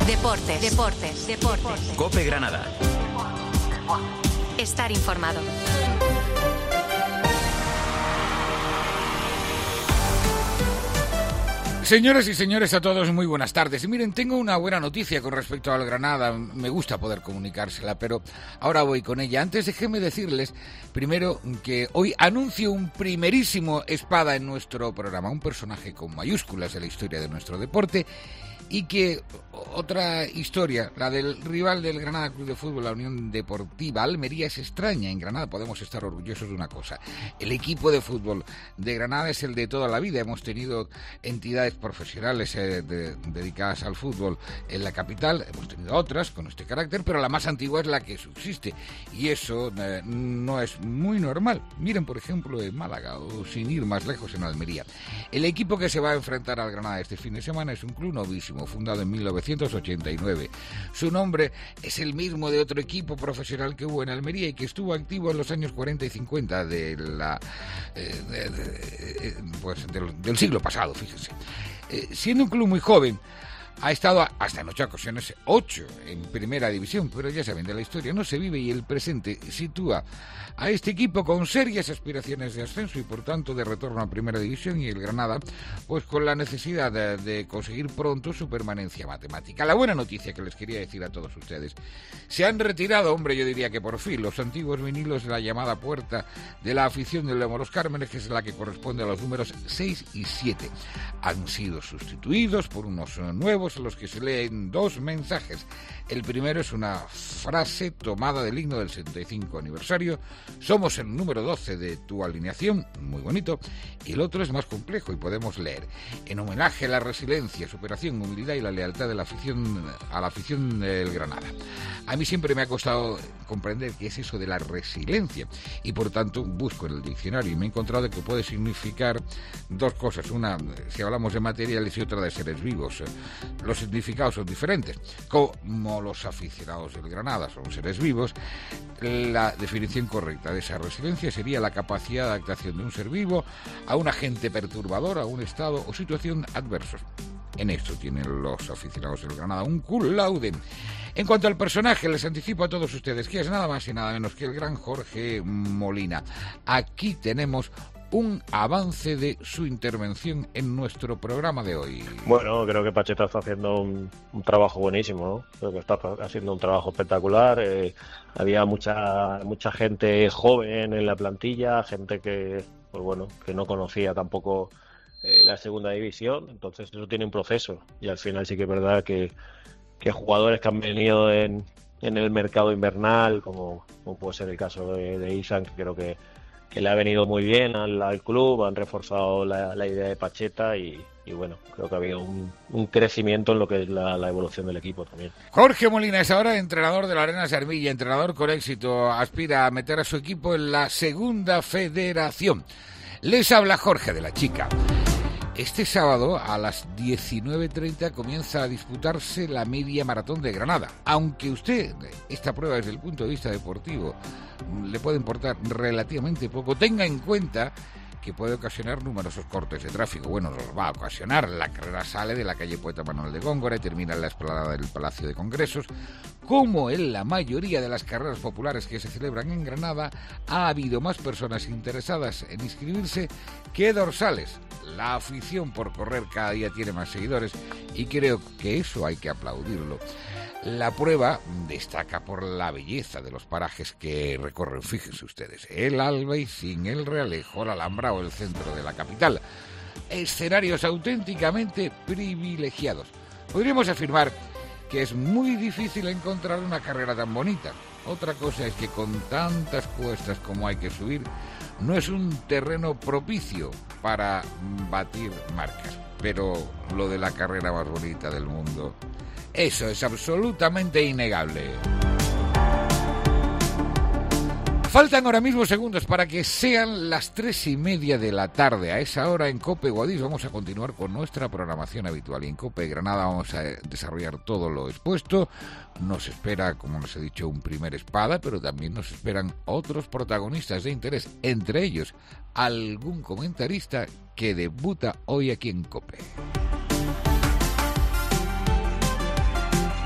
Deportes. COPE Granada. Estar informado. Señoras y señores, a todos muy buenas tardes. Y miren, tengo una buena noticia con respecto al Granada. Me gusta poder comunicársela, pero ahora voy con ella. Antes déjenme decirles, primero, que hoy anuncio un primerísimo espada en nuestro programa. Un personaje con mayúsculas de la historia de nuestro deporte. Y que otra historia, la del rival del Granada Club de Fútbol, la Unión Deportiva Almería, es extraña. En Granada podemos estar orgullosos de una cosa: el equipo de fútbol de Granada es el de toda la vida. Hemos tenido entidades profesionales dedicadas al fútbol en la capital, hemos tenido otras con este carácter, pero la más antigua es la que subsiste, y eso no es muy normal. Miren, por ejemplo, en Málaga, o sin ir más lejos, en Almería. El equipo que se va a enfrentar al Granada este fin de semana es un club novísimo, fundado en 1989. Su nombre es el mismo de otro equipo profesional que hubo en Almería y que estuvo activo en los años 40 y 50 del siglo pasado, fíjense. Siendo un club muy joven, ha estado hasta en 8 ocasiones, 8 en primera división, pero ya saben, de la historia no se vive, y el presente sitúa a este equipo con serias aspiraciones de ascenso y por tanto de retorno a primera división, y el Granada pues con la necesidad de conseguir pronto su permanencia matemática. La buena noticia que les quería decir a todos ustedes: se han retirado, hombre, yo diría que por fin, los antiguos vinilos de la llamada puerta de la afición del Lemo Los Cármenes, que es la que corresponde a los números 6 y 7. Han sido sustituidos por unos nuevos, en los que se leen 2 mensajes. El primero es una frase tomada del himno del 75 aniversario: somos el número 12 de tu alineación, muy bonito. Y el otro es más complejo y podemos leer: en homenaje a la resiliencia, superación, humildad y la lealtad de la afición a la afición del Granada. A mí siempre me ha costado comprender qué es eso de la resiliencia, y por tanto busco en el diccionario y me he encontrado que puede significar 2 cosas: una, si hablamos de materiales, y otra de seres vivos. Los significados son diferentes. Como los aficionados del Granada son seres vivos, la definición correcta de esa resiliencia sería la capacidad de adaptación de un ser vivo a un agente perturbador, a un estado o situación adversos. En esto tienen los aficionados del Granada un cum laude. En cuanto al personaje, les anticipo a todos ustedes que es nada más y nada menos que el gran Jorge Molina. Aquí tenemos un avance de su intervención en nuestro programa de hoy. Bueno, creo que Pacheta está haciendo un trabajo buenísimo, ¿no? Creo que está haciendo un trabajo espectacular. Había mucha gente joven en la plantilla, gente que, pues bueno, que no conocía tampoco la segunda división, entonces eso tiene un proceso, y al final sí que es verdad que jugadores que han venido en el mercado invernal, como puede ser el caso de Isan, que creo que le ha venido muy bien al club, han reforzado la idea de Pacheta, y bueno, creo que ha habido un crecimiento en lo que es la evolución del equipo también. Jorge Molina es ahora entrenador de la Arenas de Armilla, entrenador con éxito, aspira a meter a su equipo en la segunda federación. Les habla Jorge de la Chica. Este sábado a las 19:30 comienza a disputarse la media maratón de Granada. Aunque usted, esta prueba desde el punto de vista deportivo, le puede importar relativamente poco, tenga en cuenta que puede ocasionar numerosos cortes de tráfico. Bueno, los va a ocasionar. La carrera sale de la calle Poeta Manuel de Góngora y termina en la explanada del Palacio de Congresos. Como en la mayoría de las carreras populares que se celebran en Granada, ha habido más personas interesadas en inscribirse que dorsales. La afición por correr cada día tiene más seguidores, y creo que eso hay que aplaudirlo. La prueba destaca por la belleza de los parajes que recorren. Fíjense ustedes: el Albaicín, el Realejo, la Alhambra o el centro de la capital. Escenarios auténticamente privilegiados. Podríamos afirmar que es muy difícil encontrar una carrera tan bonita. Otra cosa es que con tantas cuestas como hay que subir, no es un terreno propicio para batir marcas. Pero lo de la carrera más bonita del mundo, eso es absolutamente innegable. Faltan ahora mismo segundos para que sean las 3:30 de la tarde. A esa hora en COPE Guadix vamos a continuar con nuestra programación habitual. Y en COPE Granada vamos a desarrollar todo lo expuesto. Nos espera, como nos he dicho, un primer espada, pero también nos esperan otros protagonistas de interés, entre ellos algún comentarista que debuta hoy aquí en COPE.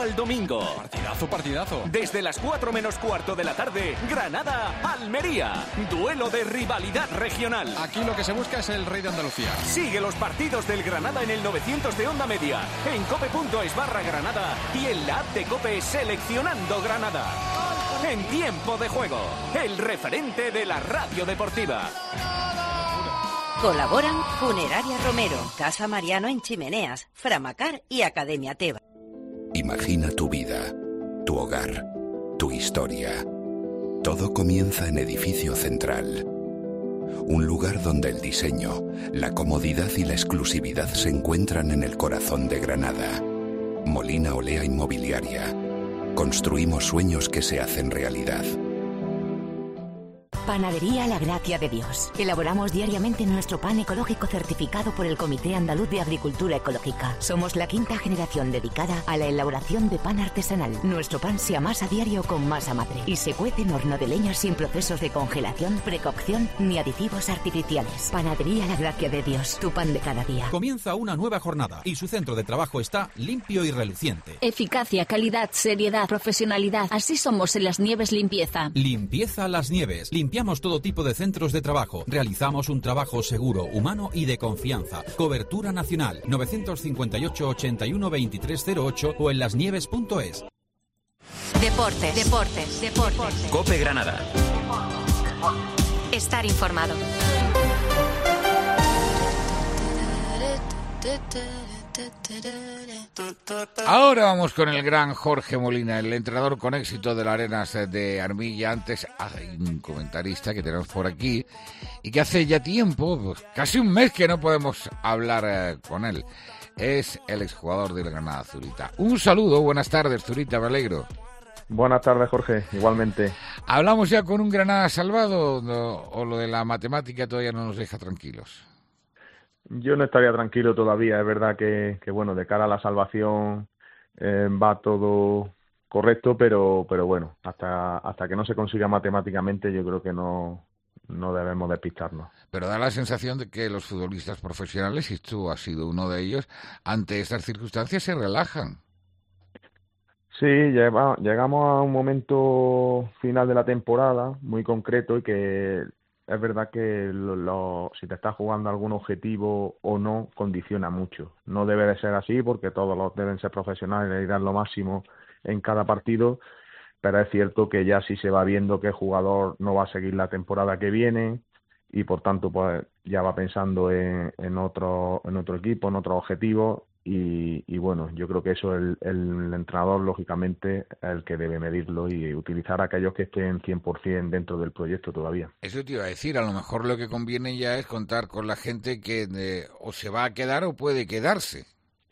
al domingo. Partidazo. Desde las 4 menos cuarto de la tarde, Granada-Almería. Duelo de rivalidad regional. Aquí lo que se busca es el rey de Andalucía. Sigue los partidos del Granada en el 900 de Onda Media, en cope.es/Granada y en la app de Cope Seleccionando Granada. En tiempo de juego, el referente de la radio deportiva. Colaboran Funeraria Romero, Casa Mariano en Chimeneas, Framacar y Academia Teba. Imagina tu vida, tu hogar, tu historia. Todo comienza en Edificio Central. Un lugar donde el diseño, la comodidad y la exclusividad se encuentran en el corazón de Granada. Molina Olea Inmobiliaria. Construimos sueños que se hacen realidad. Panadería La Gracia de Dios. Elaboramos diariamente nuestro pan ecológico certificado por el Comité Andaluz de Agricultura Ecológica. Somos la 5ª generación dedicada a la elaboración de pan artesanal. Nuestro pan se amasa a diario con masa madre y se cuece en horno de leña sin procesos de congelación, precocción ni aditivos artificiales. Panadería La Gracia de Dios. Tu pan de cada día. Comienza una nueva jornada y su centro de trabajo está limpio y reluciente. Eficacia, calidad, seriedad, profesionalidad. Así somos en Las Nieves Limpieza. Limpieza Las Nieves. Limpiamos todo tipo de centros de trabajo. Realizamos un trabajo seguro, humano y de confianza. Cobertura nacional 958 81 2308 o en lasnieves.es. Deportes. Cope Granada. Estar informado. Ahora vamos con el gran Jorge Molina, el entrenador con éxito de las Arenas de Armilla. Antes hay un comentarista que tenemos por aquí y que hace ya tiempo, pues, casi un mes que no podemos hablar con él. Es el exjugador del Granada, Zurita. Un saludo, buenas tardes, Zurita, me alegro. Buenas tardes, Jorge, igualmente. ¿Hablamos ya con un Granada salvado o lo de la matemática todavía no nos deja tranquilos? Yo no estaría tranquilo todavía, es verdad que bueno, de cara a la salvación va todo correcto, pero bueno, hasta que no se consiga matemáticamente yo creo que no debemos despistarnos. Pero da la sensación de que los futbolistas profesionales, y tú has sido uno de ellos, ante estas circunstancias se relajan. Sí, llegamos a un momento final de la temporada muy concreto y que es verdad que si te estás jugando algún objetivo o no, condiciona mucho. No debe de ser así porque todos deben ser profesionales y dar lo máximo en cada partido, pero es cierto que ya sí se va viendo que el jugador no va a seguir la temporada que viene y por tanto pues ya va pensando en otro equipo, en otro objetivo. Y bueno, yo creo que eso el entrenador, lógicamente, es el que debe medirlo y utilizar a aquellos que estén 100% dentro del proyecto todavía. Eso te iba a decir, a lo mejor lo que conviene ya es contar con la gente que o se va a quedar o puede quedarse.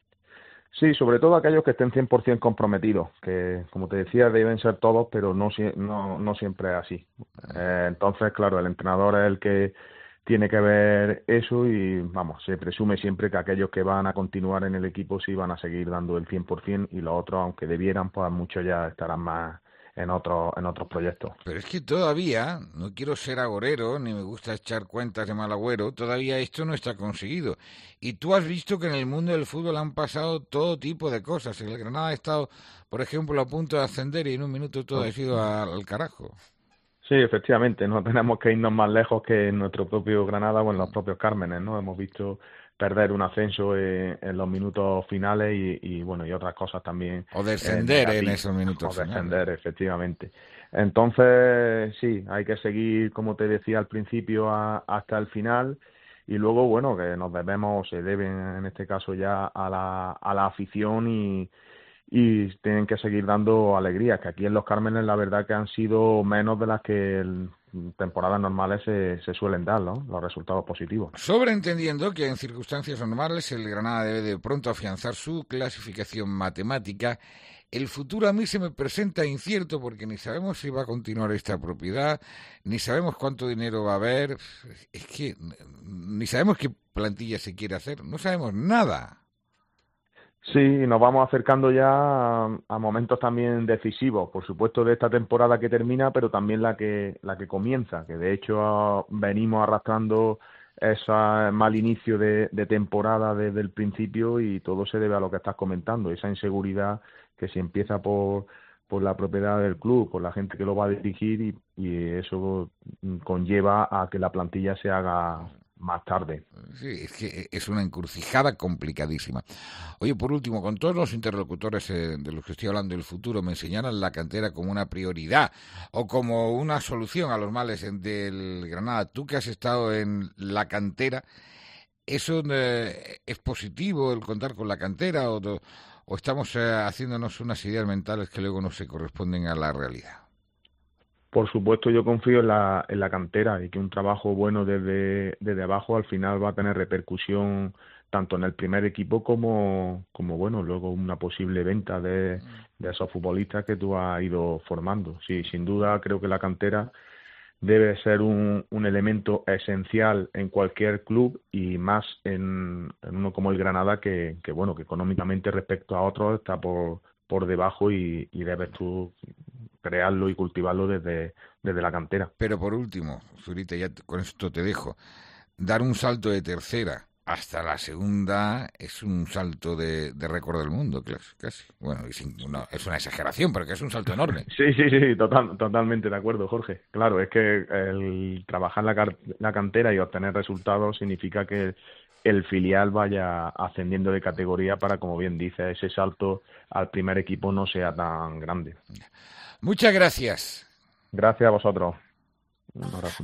Sí, sobre todo aquellos que estén 100% comprometidos, que como te decía deben ser todos, pero no siempre es así. Entonces, claro, el entrenador es el que tiene que ver eso y, vamos, se presume siempre que aquellos que van a continuar en el equipo sí van a seguir dando el 100% y los otros, aunque debieran, pues muchos ya estarán más en otros proyectos. Pero es que todavía, no quiero ser agorero, ni me gusta echar cuentas de mal agüero, todavía esto no está conseguido. Y tú has visto que en el mundo del fútbol han pasado todo tipo de cosas. El Granada ha estado, por ejemplo, a punto de ascender y en un minuto todo ha ido al carajo. Sí, efectivamente, no tenemos que irnos más lejos que en nuestro propio Granada o en los propios Cármenes, ¿no? Hemos visto perder un ascenso en los minutos finales y bueno, y otras cosas también. O descender en esos minutos finales. O descender, efectivamente. Entonces, sí, hay que seguir, como te decía al principio, hasta el final y luego, bueno, que nos debemos, se deben en este caso ya a la afición y tienen que seguir dando alegría, que aquí en Los Cármenes la verdad que han sido menos de las que en temporadas normales se suelen dar, ¿no? Los resultados positivos. Sobreentendiendo que en circunstancias normales el Granada debe de pronto afianzar su clasificación matemática, el futuro a mí se me presenta incierto porque ni sabemos si va a continuar esta propiedad, ni sabemos cuánto dinero va a haber, es que ni sabemos qué plantilla se quiere hacer, no sabemos nada. Sí, nos vamos acercando ya a momentos también decisivos, por supuesto de esta temporada que termina, pero también la que comienza, que de hecho venimos arrastrando ese mal inicio de temporada desde el principio, y todo se debe a lo que estás comentando, esa inseguridad que si empieza por la propiedad del club, por la gente que lo va a dirigir, y eso conlleva a que la plantilla se haga más tarde. Sí, es que es una encrucijada complicadísima. Oye, por último, con todos los interlocutores de los que estoy hablando del futuro me señalan la cantera como una prioridad o como una solución a los males del Granada. Tú que has estado en la cantera, ¿eso es positivo el contar con la cantera o estamos haciéndonos unas ideas mentales que luego no se corresponden a la realidad? Por supuesto, yo confío en la cantera, y que un trabajo bueno desde abajo al final va a tener repercusión tanto en el primer equipo como bueno, luego una posible venta de esos futbolistas que tú has ido formando. Sí, sin duda creo que la cantera debe ser un elemento esencial en cualquier club, y más en uno como el Granada, que bueno, que económicamente respecto a otros está por debajo, y debes tú crearlo y cultivarlo desde la cantera. Pero por último, Zurita, ya con esto te dejo, dar un salto de tercera hasta la segunda es un salto de récord del mundo, casi. Bueno, es una exageración, pero que es un salto enorme. Sí, totalmente de acuerdo, Jorge. Claro, es que el trabajar la cantera y obtener resultados significa que el filial vaya ascendiendo de categoría para, como bien dice, ese salto al primer equipo no sea tan grande. Muchas gracias. Gracias a vosotros. Un abrazo.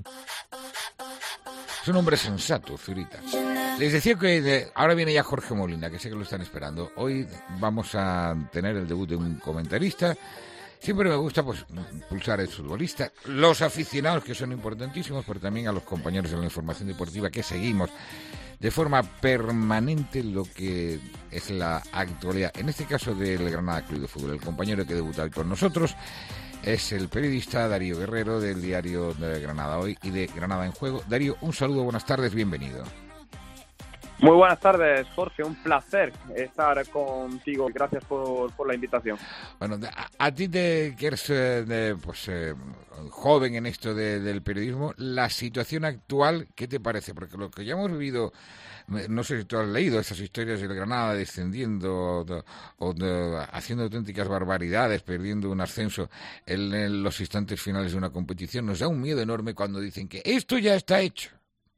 Es un hombre sensato, Zurita. Les decía que ahora viene ya Jorge Molina, que sé que lo están esperando. Hoy vamos a tener el debut de un comentarista. Siempre me gusta pulsar al futbolista, los aficionados, que son importantísimos, pero también a los compañeros de la información deportiva que seguimos de forma permanente lo que es la actualidad. En este caso del Granada Club de Fútbol, el compañero que debuta hoy con nosotros es el periodista Darío Guerrero, del diario de Granada Hoy y de Granada en Juego. Darío, un saludo, buenas tardes, bienvenido. Muy buenas tardes, Jorge, un placer estar contigo, gracias por la invitación. Bueno, a ti que eres joven en esto del periodismo, la situación actual, ¿qué te parece? Porque lo que ya hemos vivido, no sé si tú has leído esas historias del Granada descendiendo o haciendo auténticas barbaridades, perdiendo un ascenso en los instantes finales de una competición, nos da un miedo enorme cuando dicen que esto ya está hecho.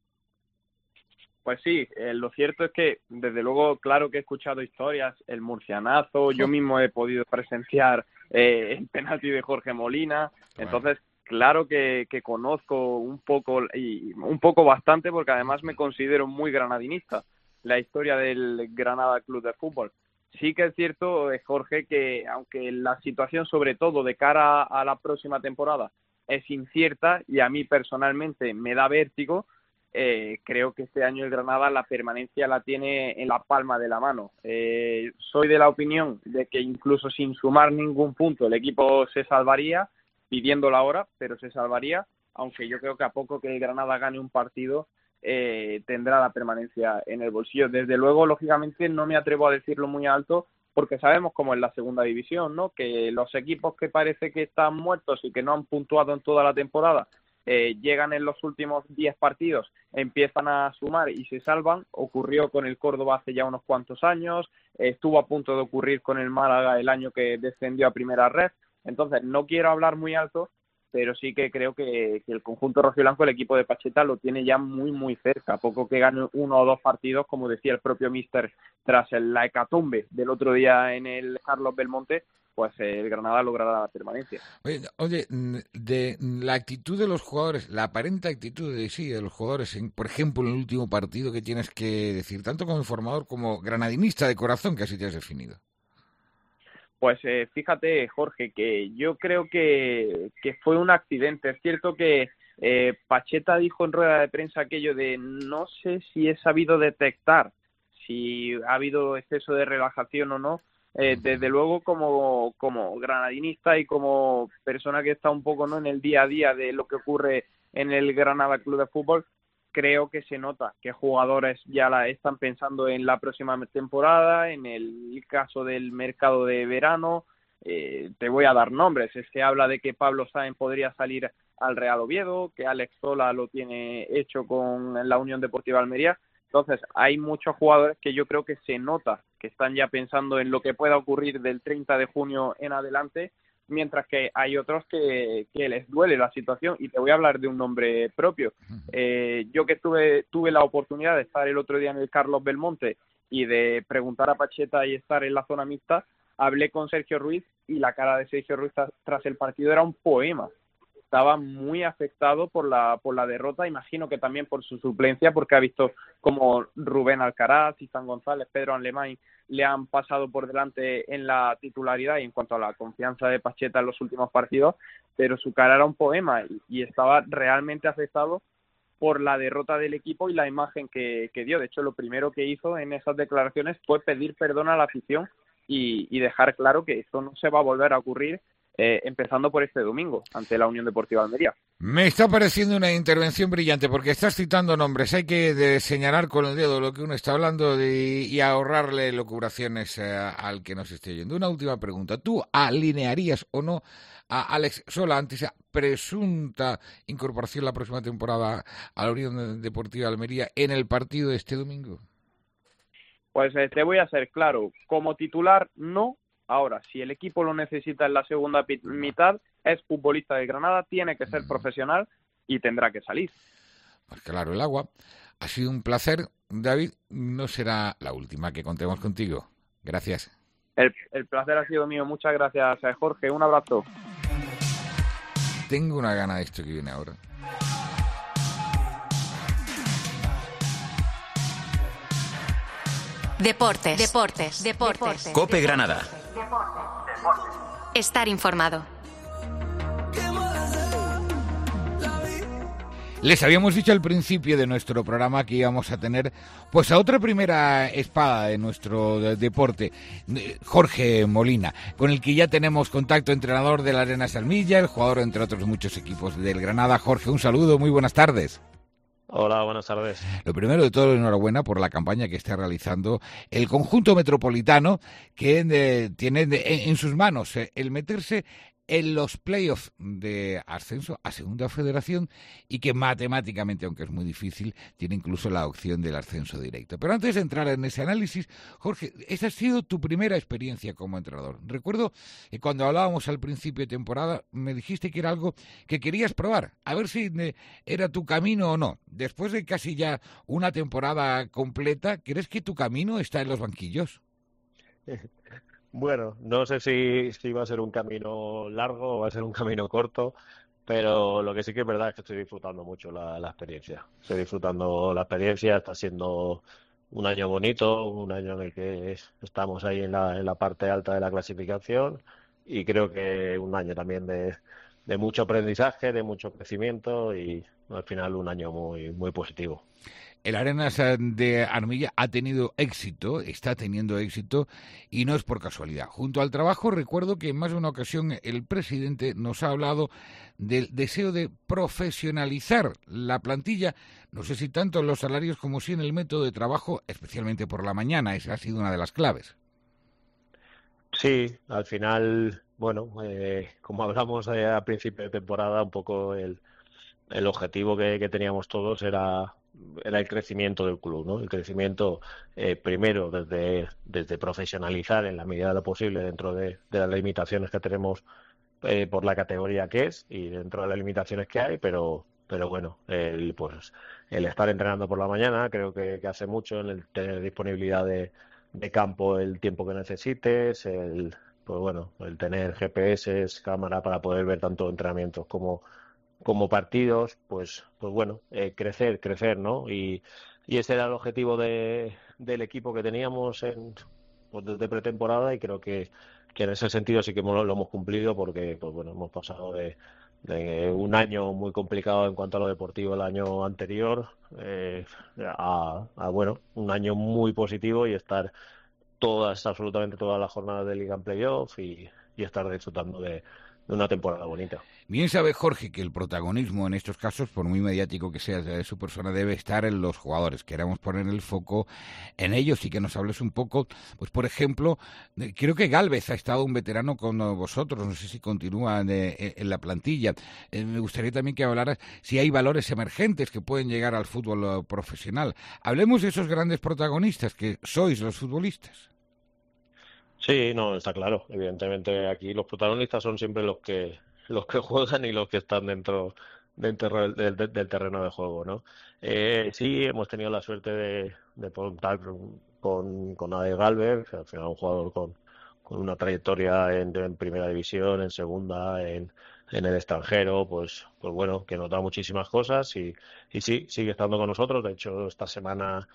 Pues sí, lo cierto es que, desde luego, claro que he escuchado historias, el murcianazo, yo mismo he podido presenciar el penalti de Jorge Molina, entonces claro que conozco un poco bastante, porque además me considero muy granadinista, la historia del Granada Club de Fútbol. Sí que es cierto, Jorge, que aunque la situación, sobre todo de cara a la próxima temporada, es incierta y a mí personalmente me da vértigo, creo que este año el Granada la permanencia la tiene en la palma de la mano. Soy de la opinión de que incluso sin sumar ningún punto el equipo se salvaría, pidiendo la hora, pero se salvaría, aunque yo creo que a poco que el Granada gane un partido tendrá la permanencia en el bolsillo. Desde luego, lógicamente, no me atrevo a decirlo muy alto, porque sabemos cómo es la segunda división, ¿no? Que los equipos que parece que están muertos y que no han puntuado en toda la temporada llegan en los últimos 10 partidos, empiezan a sumar y se salvan. Ocurrió con el Córdoba hace ya unos cuantos años, estuvo a punto de ocurrir con el Málaga el año que descendió a Primera Red. Entonces, no quiero hablar muy alto, pero sí que creo que el conjunto rojiblanco, el equipo de Pacheta, lo tiene ya muy, muy cerca. A poco que gane uno o dos partidos, como decía el propio míster tras la hecatombe del otro día en el Carlos Belmonte, pues el Granada logrará la permanencia. Oye, de la actitud de los jugadores, la aparente actitud de los jugadores, por ejemplo, en el último partido, ¿qué tienes que decir? Tanto como informador como granadinista de corazón, que así te has definido. Pues fíjate, Jorge, que yo creo que fue un accidente. Es cierto que Pacheta dijo en rueda de prensa aquello de no sé si he sabido detectar si ha habido exceso de relajación o no. Desde luego, como granadinista y como persona que está un poco, ¿no?, en el día a día de lo que ocurre en el Granada Club de Fútbol, creo que se nota que jugadores ya están pensando en la próxima temporada, en el caso del mercado de verano. Te voy a dar nombres. Se habla de que Pablo Sáenz podría salir al Real Oviedo, que Alex Sola lo tiene hecho con la Unión Deportiva Almería. Entonces, hay muchos jugadores que yo creo que se nota que están ya pensando en lo que pueda ocurrir del 30 de junio en adelante, mientras que hay otros que les duele la situación. Y te voy a hablar de un nombre propio. Yo que tuve la oportunidad de estar el otro día en el Carlos Belmonte y de preguntar a Pacheta y estar en la zona mixta, hablé con Sergio Ruiz y la cara de Sergio Ruiz tras el partido era un poema. Estaba muy afectado por la derrota, imagino que también por su suplencia, porque ha visto como Rubén Alcaraz, Izan González, Pedro Anlemain le han pasado por delante en la titularidad y en cuanto a la confianza de Pacheta en los últimos partidos, pero su cara era un poema y estaba realmente afectado por la derrota del equipo y la imagen que dio. De hecho, lo primero que hizo en esas declaraciones fue pedir perdón a la afición y dejar claro que esto no se va a volver a ocurrir, empezando por este domingo ante la Unión Deportiva Almería. Me está pareciendo una intervención brillante porque estás citando nombres. Hay que señalar con el dedo lo que uno está hablando y ahorrarle locuraciones al que nos esté oyendo. Una última pregunta. ¿Tú alinearías o no a Alex Sola ante esa presunta incorporación la próxima temporada a la Unión Deportiva Almería en el partido de este domingo? Pues te voy a ser claro. Como titular, no. Ahora, si el equipo lo necesita en la segunda mitad, es futbolista de Granada, tiene que ser profesional y tendrá que salir. Pues claro, el agua. Ha sido un placer, David. No será la última que contemos contigo. Gracias. El placer ha sido mío. Muchas gracias, Jorge. Un abrazo. Tengo una gana de esto que viene ahora. Deportes. COPE Granada. Estar informado. Les habíamos dicho al principio de nuestro programa que íbamos a tener pues a otra primera espada de nuestro deporte, Jorge Molina, con el que ya tenemos contacto, entrenador del Arenas Armilla, el jugador entre otros muchos equipos del Granada. Jorge, un saludo, muy buenas tardes. Hola, buenas tardes. Lo primero de todo, enhorabuena por la campaña que está realizando el conjunto metropolitano, que tiene en sus manos el meterse en los playoffs de ascenso a Segunda Federación y que matemáticamente, aunque es muy difícil, tiene incluso la opción del ascenso directo. Pero antes de entrar en ese análisis, Jorge, esa ha sido tu primera experiencia como entrenador. Recuerdo que cuando hablábamos al principio de temporada me dijiste que era algo que querías probar, a ver si era tu camino o no. Después de casi ya una temporada completa, ¿crees que tu camino está en los banquillos? Bueno, no sé si va a ser un camino largo o va a ser un camino corto, pero lo que sí que es verdad es que estoy disfrutando mucho la experiencia. Estoy disfrutando la experiencia, está siendo un año bonito, un año en el que estamos ahí en la parte alta de la clasificación y creo que un año también de mucho aprendizaje, de mucho crecimiento y al final un año muy, muy positivo. El Arenas de Armilla ha tenido éxito, está teniendo éxito y no es por casualidad. Junto al trabajo, recuerdo que en más de una ocasión el presidente nos ha hablado del deseo de profesionalizar la plantilla, no sé si tanto en los salarios como sí en el método de trabajo, especialmente por la mañana. Esa ha sido una de las claves. Sí, al final, bueno, como hablamos a principio de temporada, un poco el objetivo que teníamos todos era el crecimiento del club, ¿no? El crecimiento primero desde profesionalizar en la medida de lo posible dentro de las limitaciones que tenemos por la categoría que es y dentro de las limitaciones que hay, pero bueno, el estar entrenando por la mañana creo que hace mucho, en el tener disponibilidad de campo el tiempo que necesites, el tener GPS, cámara para poder ver tanto entrenamientos como partidos, pues bueno, crecer, ¿no? Y ese era el objetivo del equipo que teníamos desde pretemporada y creo que en ese sentido sí que lo hemos cumplido porque, pues bueno, hemos pasado de un año muy complicado en cuanto a lo deportivo el año anterior a bueno, un año muy positivo y estar absolutamente todas las jornadas de Liga en playoff y estar disfrutando de una temporada bonita. Bien sabe Jorge que el protagonismo en estos casos, por muy mediático que sea de su persona, debe estar en los jugadores. Queremos poner el foco en ellos y que nos hables un poco, pues por ejemplo, creo que Gálvez ha estado un veterano con vosotros, no sé si continúa en la plantilla. Me gustaría también que hablaras si hay valores emergentes que pueden llegar al fútbol profesional. Hablemos de esos grandes protagonistas que sois los futbolistas. Sí, no, está claro. Evidentemente aquí los protagonistas son siempre los que juegan y los que están dentro del terreno de juego, ¿no? Sí, hemos tenido la suerte de contar con Ade Gálvez, al final un jugador con una trayectoria en primera división, en segunda, en el extranjero, pues bueno, que nos da muchísimas cosas y sí, sigue estando con nosotros. De hecho, esta semana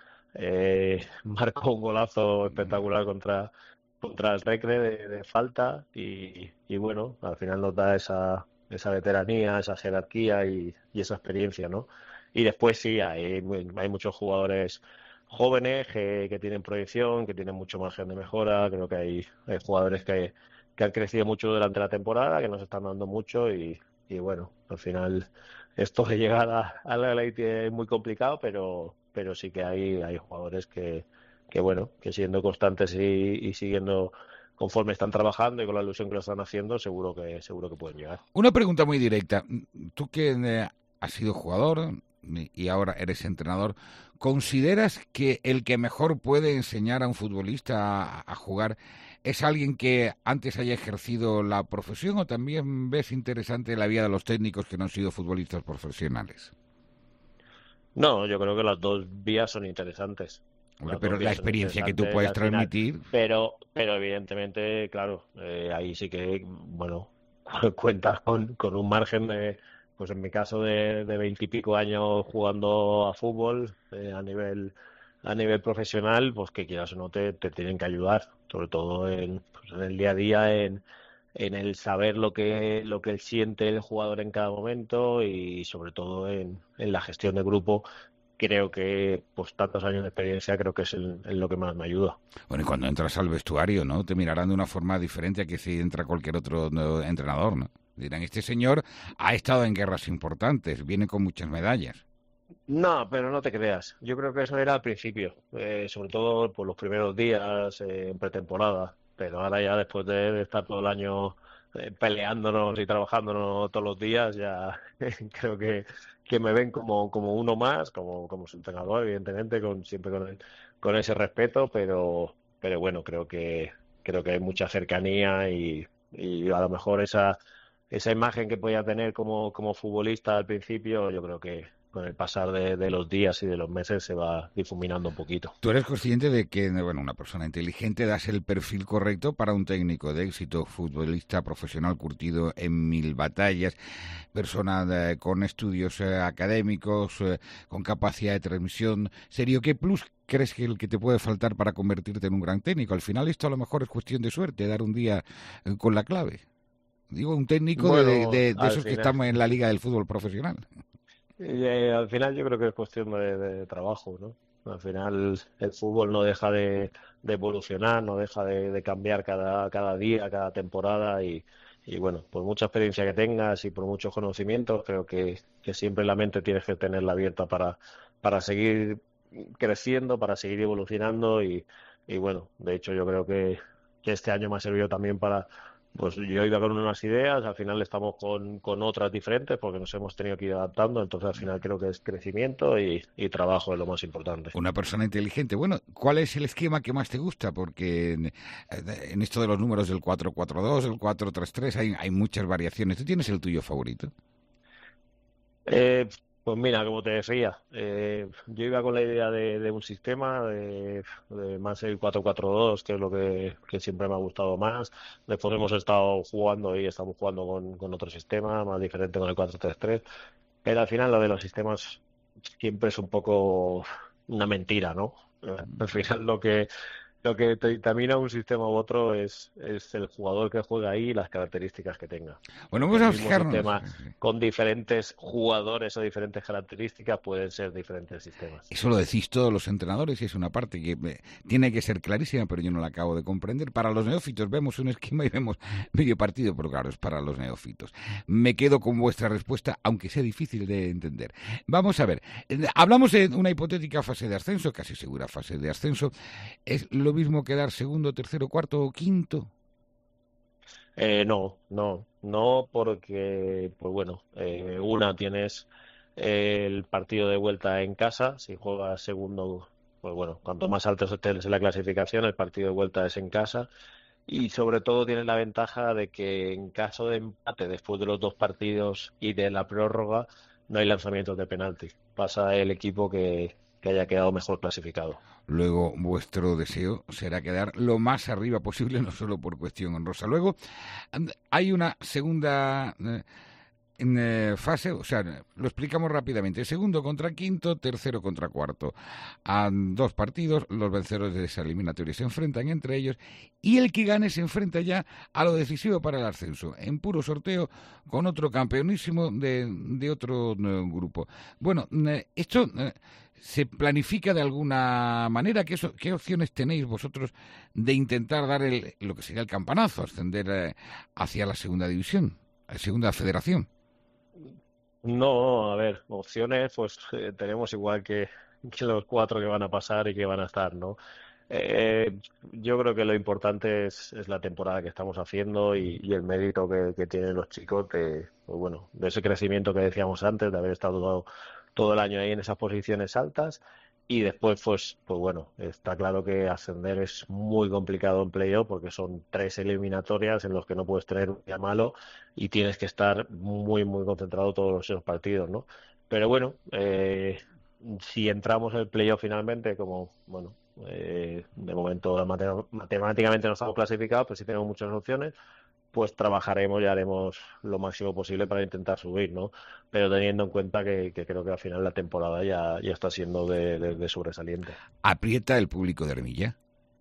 marcó un golazo espectacular contra el Recre de falta y bueno, al final nos da esa veteranía, esa jerarquía y esa experiencia, ¿no? Y después sí, hay muchos jugadores jóvenes que tienen proyección, que tienen mucho margen de mejora. Creo que hay jugadores que han crecido mucho durante la temporada, que nos están dando mucho y bueno, al final esto de llegar a la Elite es muy complicado, pero sí que hay jugadores que bueno, que siendo constantes y siguiendo conforme están trabajando y con la ilusión que lo están haciendo, seguro que pueden llegar. Una pregunta muy directa. Tú que has sido jugador y ahora eres entrenador, ¿consideras que el que mejor puede enseñar a un futbolista a jugar es alguien que antes haya ejercido la profesión o también ves interesante la vida de los técnicos que no han sido futbolistas profesionales? No, yo creo que las dos vías son interesantes. Hombre, pero la experiencia que tú puedes transmitir... Pero evidentemente, claro, ahí sí que, bueno, cuentas con un margen de, pues en mi caso de 20 y pico años jugando a fútbol a nivel profesional, pues que quieras o no te tienen que ayudar, sobre todo en el día a día, en el saber lo que él siente el jugador en cada momento y sobre todo en la gestión de grupo. Creo que pues tantos años de experiencia creo que es lo que más me ayuda. Bueno, y cuando entras al vestuario, ¿no? Te mirarán de una forma diferente a que si entra cualquier otro entrenador, ¿no? Dirán, este señor ha estado en guerras importantes, viene con muchas medallas. No, pero no te creas. Yo creo que eso era al principio, sobre todo por los primeros días en pretemporada. Pero ahora ya después de estar todo el año peleándonos y trabajándonos todos los días, ya creo que me ven como uno más, como su entrenador, evidentemente, siempre con ese respeto, pero bueno, creo que hay mucha cercanía y a lo mejor esa imagen que podía tener como futbolista al principio, yo creo que con el pasar de los días y de los meses se va difuminando un poquito. ¿Tú eres consciente de que, bueno, una persona inteligente das el perfil correcto para un técnico de éxito, futbolista profesional curtido en 1000 batallas, persona con estudios académicos, con capacidad de transmisión? ¿Serio qué plus crees que el que te puede faltar para convertirte en un gran técnico? Al final esto a lo mejor es cuestión de suerte, dar un día con la clave. Digo, un técnico bueno, de esos final, que estamos en la liga del fútbol profesional. Al final yo creo que es cuestión de trabajo, ¿no? Al final el fútbol no deja de evolucionar, no deja de cambiar cada día, cada temporada y bueno, por mucha experiencia que tengas y por muchos conocimientos, creo que siempre la mente tienes que tenerla abierta para seguir creciendo, para seguir evolucionando y bueno, de hecho yo creo que este año me ha servido también para... Pues yo iba con unas ideas, al final estamos con otras diferentes porque nos hemos tenido que ir adaptando, entonces al final creo que es crecimiento y trabajo es lo más importante. Una persona inteligente. Bueno, ¿cuál es el esquema que más te gusta? Porque en esto de los números del 4-4-2, el 4-3-3, hay muchas variaciones. ¿Tú tienes el tuyo favorito? Pues mira, como te decía, yo iba con la idea de un sistema, de más el 4-4-2, que es lo que siempre me ha gustado más. Después hemos estado jugando y estamos jugando con otro sistema, más diferente con el 4-3-3. Pero al final lo de los sistemas siempre es un poco una mentira, ¿no? Al final lo que Lo que te dictamina un sistema u otro es el jugador que juega ahí y las características que tenga. Bueno, vamos a mismo fijarnos. sistema con diferentes jugadores o diferentes características pueden ser diferentes sistemas. Eso lo decís todos los entrenadores y es una parte que tiene que ser clarísima, pero yo no la acabo de comprender. Para los neófitos vemos un esquema y vemos medio partido, pero claro, es para los neófitos. Me quedo con vuestra respuesta, aunque sea difícil de entender. Vamos a ver, hablamos de una hipotética fase de ascenso, casi segura fase de ascenso. ¿Es lo mismo quedar segundo, tercero, cuarto o quinto? No, porque, pues bueno, tienes el partido de vuelta en casa. Si juegas segundo, pues bueno, cuanto más alto estés en la clasificación, el partido de vuelta es en casa. Y sobre todo tienes la ventaja de que en caso de empate después de los 2 partidos y de la prórroga, no hay lanzamientos de penalti. Pasa el equipo que haya quedado mejor clasificado. Luego, vuestro deseo será quedar lo más arriba posible, no solo por cuestión honrosa. Luego, hay una segunda fase, o sea, lo explicamos rápidamente. Segundo contra quinto, tercero contra cuarto. A 2 partidos, los vencedores de esa eliminatoria se enfrentan entre ellos y el que gane se enfrenta ya a lo decisivo para el ascenso, en puro sorteo con otro campeonísimo de otro grupo. Bueno, esto... ¿Se planifica de alguna manera? ¿Qué opciones tenéis vosotros de intentar dar lo que sería el campanazo, ascender hacia la segunda división, la segunda federación? No, a ver, opciones pues tenemos igual que los 4 que van a pasar y que van a estar, ¿no? Yo creo que lo importante es la temporada que estamos haciendo y el mérito que tienen los chicos de ese crecimiento que decíamos antes, de haber estado todo el año ahí en esas posiciones altas. Y después, pues bueno, está claro que ascender es muy complicado en playoff porque son 3 eliminatorias en los que no puedes tener un día malo y tienes que estar muy, muy concentrado todos esos partidos, ¿no? Pero bueno, si entramos en el playoff finalmente, de momento matemáticamente no estamos clasificados, pero sí tenemos muchas opciones, pues trabajaremos y haremos lo máximo posible para intentar subir, ¿no? Pero teniendo en cuenta que creo que al final la temporada ya está siendo de sobresaliente. ¿Aprieta el público de Armilla?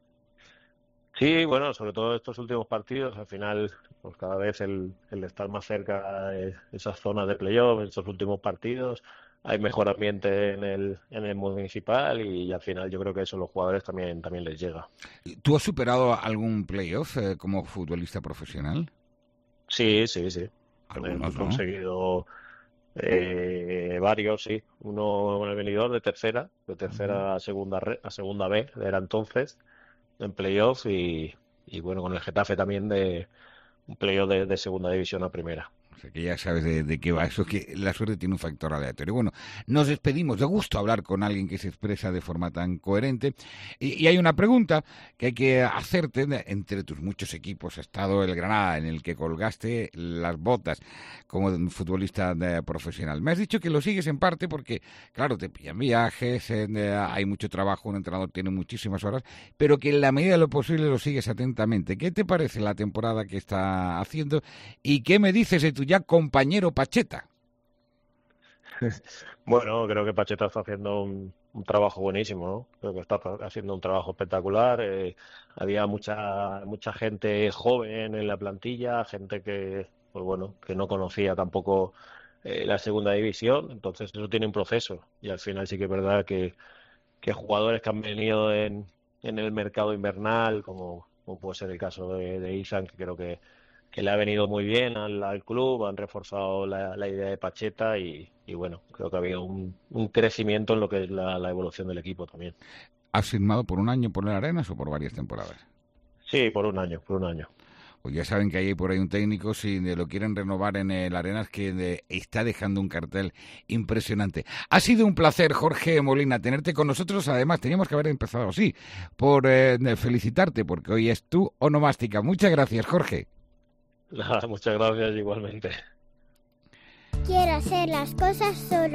Sí, bueno, sobre todo estos últimos partidos, al final, pues cada vez el estar más cerca de esas zonas de playoff, en estos últimos partidos, hay mejor ambiente en el municipal y al final yo creo que eso a los jugadores también les llega. ¿Tú has superado algún playoff como futbolista profesional? Sí. Algunos, He conseguido varios, sí. Uno con el Benidorm de tercera a segunda B, era entonces, en playoff y bueno, con el Getafe también de un playoff de segunda división a primera. O sea, que ya sabes de qué va eso, que la suerte tiene un factor aleatorio. Bueno, nos despedimos. De gusto hablar con alguien que se expresa de forma tan coherente. Y hay una pregunta que hay que hacerte. Entre tus muchos equipos ha estado el Granada, en el que colgaste las botas como futbolista profesional. Me has dicho que lo sigues en parte porque, claro, te pillan viajes, hay mucho trabajo, un entrenador tiene muchísimas horas, pero que en la medida de lo posible lo sigues atentamente. ¿Qué te parece la temporada que está haciendo? ¿Y qué me dices de tu ya compañero Pacheta? Bueno, creo que Pacheta está haciendo un trabajo buenísimo, ¿no? Creo que está haciendo un trabajo espectacular. Había mucha gente joven en la plantilla, gente que no conocía tampoco la segunda división, entonces eso tiene un proceso y al final sí que es verdad que jugadores que han venido en el mercado invernal, como puede ser el caso de Isan, que creo que le ha venido muy bien al club, han reforzado la idea de Pacheta y bueno, creo que ha habido un crecimiento en lo que es la evolución del equipo también. ¿Has firmado por un año por el Arenas o por varias temporadas? Sí, por un año. Pues ya saben que hay por ahí un técnico, si lo quieren renovar en el Arenas, que está dejando un cartel impresionante. Ha sido un placer, Jorge Molina, tenerte con nosotros. Además, teníamos que haber empezado así, por felicitarte, porque hoy es tu onomástica. Muchas gracias, Jorge. Nada, muchas gracias igualmente. Quiero hacer las cosas solo.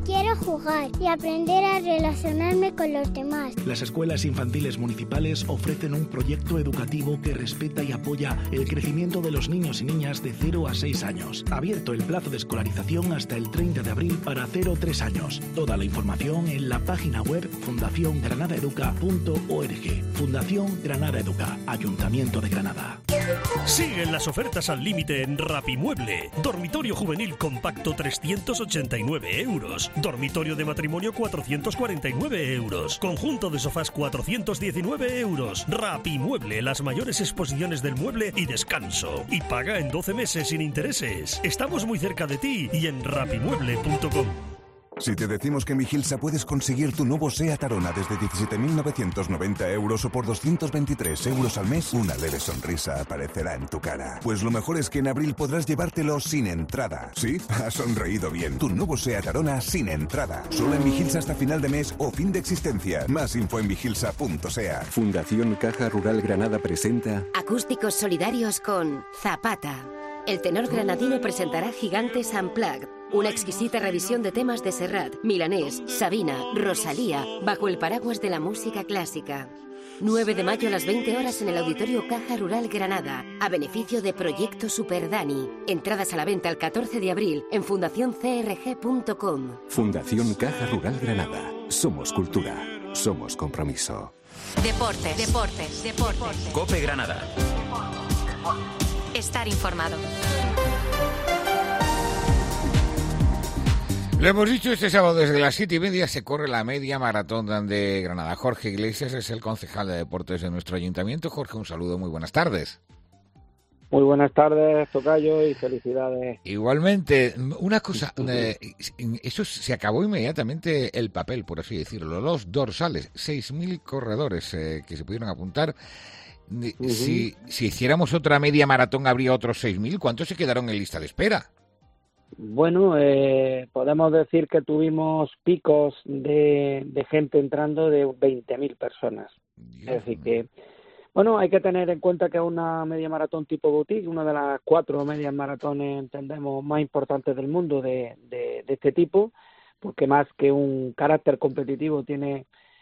Quiero jugar y aprender a relacionarme con los demás. Las escuelas infantiles municipales ofrecen un proyecto educativo que respeta y apoya el crecimiento de los niños y niñas de 0 a 6 años. Abierto el plazo de escolarización hasta el 30 de abril para 0-3 años. Toda la información en la página web fundaciongranadaeduca.org. Fundación Granada Educa, Ayuntamiento de Granada. Siguen las ofertas al límite en Rapimueble. Dormitorio juvenil compacto 389 euros. Dormitorio de matrimonio 449 euros. Conjunto de sofás 419 euros. Rapimueble, las mayores exposiciones del mueble y descanso. Y paga en 12 meses sin intereses. Estamos muy cerca de ti y en rapimueble.com. Si te decimos que en Vigilsa puedes conseguir tu nuevo SEAT Arona desde 17.990 euros o por 223 euros al mes, una leve sonrisa aparecerá en tu cara. Pues lo mejor es que en abril podrás llevártelo sin entrada. ¿Sí? Has sonreído bien. Tu nuevo SEAT Arona sin entrada. Solo en Vigilsa hasta final de mes o fin de existencia. Más info en vigilsa.sea. Fundación Caja Rural Granada presenta Acústicos solidarios con Zapata. El tenor granadino presentará Gigantes Unplugged, una exquisita revisión de temas de Serrat, Milanés, Sabina, Rosalía, bajo el paraguas de la música clásica. 9 de mayo a las 20 horas en el Auditorio Caja Rural Granada, a beneficio de Proyecto Super Dani. Entradas a la venta el 14 de abril en fundacioncrg.com. Fundación Caja Rural Granada. Somos cultura. Somos compromiso. Deportes. COPE Granada. Estar informado. Lo hemos dicho, este sábado desde las 7:30 se corre la media maratón de Granada. Jorge Iglesias es el concejal de deportes de nuestro ayuntamiento. Jorge, un saludo, muy buenas tardes. Muy buenas tardes, tocayo, y felicidades. Igualmente, una cosa, eso se acabó inmediatamente el papel, por así decirlo, los dorsales, 6.000 corredores que se pudieron apuntar. Si hiciéramos otra media maratón habría otros 6.000. ¿Cuántos se quedaron en lista de espera? Bueno, podemos decir que tuvimos picos de gente entrando de 20.000 personas. Dios. Es decir que, bueno, hay que tener en cuenta que es una media maratón tipo boutique, una de las 4 medias maratones, entendemos, más importantes del mundo de este tipo, porque más que un carácter competitivo tiene...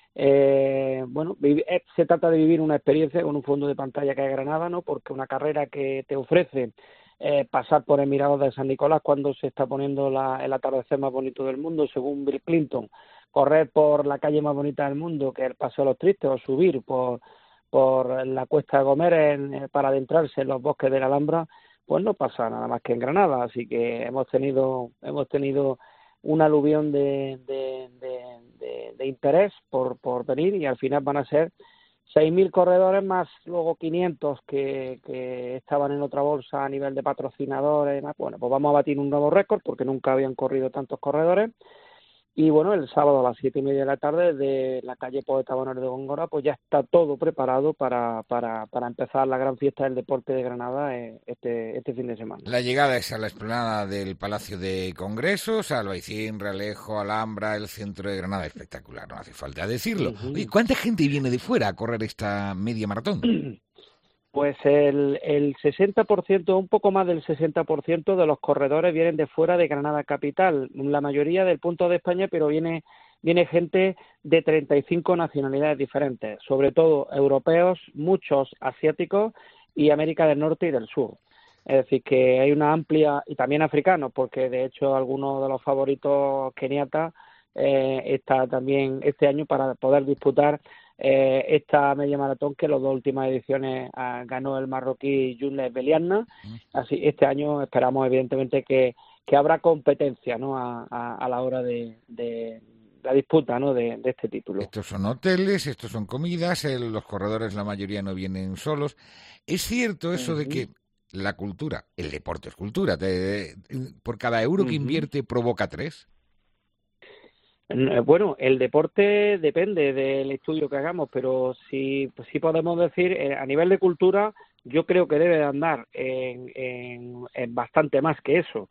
se trata de vivir una experiencia con un fondo de pantalla que es Granada, ¿no? Porque una carrera que te ofrece pasar por el Mirador de San Nicolás cuando se está poniendo el atardecer más bonito del mundo, según Bill Clinton, correr por la calle más bonita del mundo, que es el Paseo de los Tristes, o subir por la Cuesta de Gómez para adentrarse en los bosques de la Alhambra, pues no pasa nada más que en Granada. Así que hemos tenido un aluvión de interés por venir, y al final van a ser 6.000 corredores más luego 500 que estaban en otra bolsa a nivel de patrocinadores. Bueno, pues vamos a batir un nuevo récord porque nunca habían corrido tantos corredores. Y bueno, el sábado a las 7:30 de la tarde de la calle Poeta Bonheur de Góngora, pues ya está todo preparado para empezar la gran fiesta del deporte de Granada este fin de semana. La llegada es a la explanada del Palacio de Congresos, Albaicín, Realejo, Alhambra, el centro de Granada. Espectacular, no hace falta decirlo. Oye, ¿cuánta gente viene de fuera a correr esta media maratón? Pues el 60%, un poco más del 60% de los corredores vienen de fuera de Granada capital, la mayoría del punto de España, pero viene gente de 35 nacionalidades diferentes, sobre todo europeos, muchos asiáticos y América del Norte y del Sur. Es decir, que hay una amplia, y también africanos, porque de hecho algunos de los favoritos keniatas está también este año para poder disputar esta media maratón, que las 2 últimas ediciones ganó el marroquí Younes Belianna. Así este año esperamos evidentemente que habrá competencia, ¿no? a la hora de la disputa, ¿no? de este título. Estos son hoteles, estos son comidas, los corredores la mayoría no vienen solos. Es cierto eso de que la cultura, el deporte es cultura, por cada euro que invierte provoca 3. Bueno, el deporte depende del estudio que hagamos, pero sí podemos decir, a nivel de cultura, yo creo que debe de andar en bastante más que eso.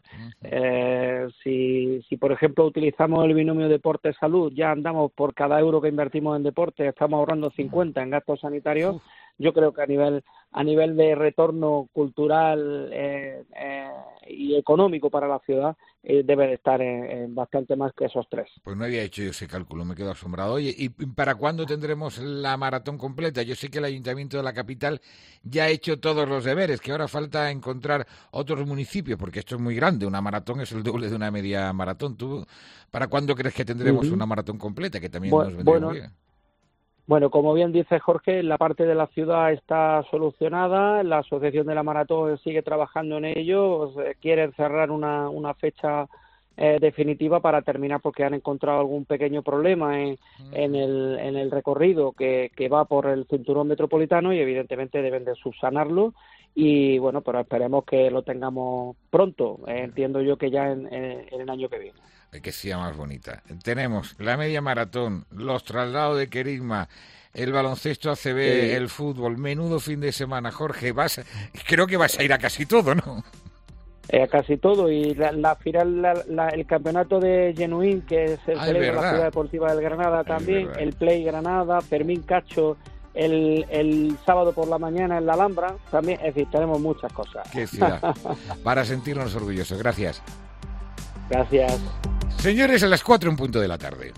Si por ejemplo utilizamos el binomio deporte-salud, ya andamos por cada euro que invertimos en deporte, estamos ahorrando 50 en gastos sanitarios. yo creo que a nivel de retorno cultural y económico para la ciudad debe de estar en bastante más que esos 3. Pues no había hecho yo ese cálculo, me quedo asombrado. Oye, ¿y para cuándo tendremos la maratón completa? Yo sé que el Ayuntamiento de la capital ya ha hecho todos los deberes, que ahora falta encontrar otros municipios, porque esto es muy grande, una maratón es el doble de una media maratón. ¿Tú para cuándo crees que tendremos una maratón completa? Que también nos vendría muy bien. Bueno, como bien dice Jorge, la parte de la ciudad está solucionada, la Asociación de la Maratón sigue trabajando en ello, quieren cerrar una fecha definitiva para terminar porque han encontrado algún pequeño problema en el recorrido que va por el cinturón metropolitano y evidentemente deben de subsanarlo y bueno, pero esperemos que lo tengamos pronto, entiendo yo que ya en el año que viene. Que sea más bonita. Tenemos la media maratón, los traslados de Querisma, el baloncesto ACB, el fútbol, menudo fin de semana. Jorge, creo que vas a ir a casi todo, ¿no? A casi todo, y la final, el campeonato de Genuín, que se celebra en la Ciudad Deportiva del Granada también, el Play Granada, Fermín Cacho, el sábado por la mañana en la Alhambra, también, es decir, tenemos muchas cosas. Qué ciudad, para sentirnos orgullosos. Gracias. Gracias. Señores, a las 4 en punto de la tarde.